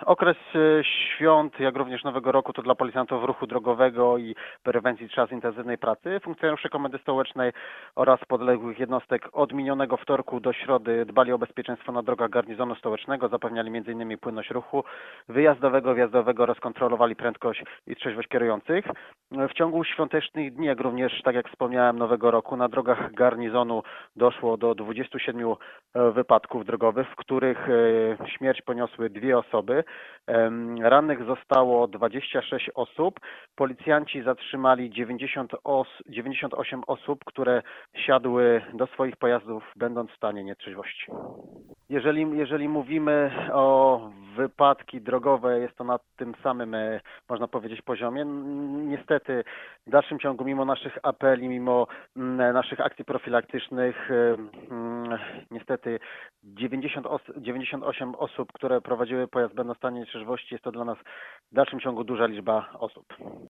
Okres świąt, jak również Nowego Roku to dla policjantów ruchu drogowego i prewencji czas intensywnej pracy. Funkcjonariusze Komendy Stołecznej oraz podległych jednostek od minionego wtorku do środy dbali o bezpieczeństwo na drogach garnizonu stołecznego, zapewniali m.in. płynność ruchu wyjazdowego, wjazdowego oraz kontrolowali prędkość i trzeźwość kierujących. W ciągu świątecznych dni, jak również, tak jak wspomniałem, Nowego Roku na drogach garnizonu doszło do 27 wypadków drogowych, w których śmierć poniosły 2 osoby. Rannych zostało 26 osób. Policjanci zatrzymali 98 osób, które siadły do swoich pojazdów, będąc w stanie nietrzeźwości. Jeżeli mówimy o wypadki drogowe, jest to na tym samym, można powiedzieć, poziomie. Niestety w dalszym ciągu, mimo naszych apeli, mimo naszych akcji profilaktycznych, niestety 98 osób, które prowadziły pojazd będąc w stanie nietrzeźwości, jest to dla nas w dalszym ciągu duża liczba osób.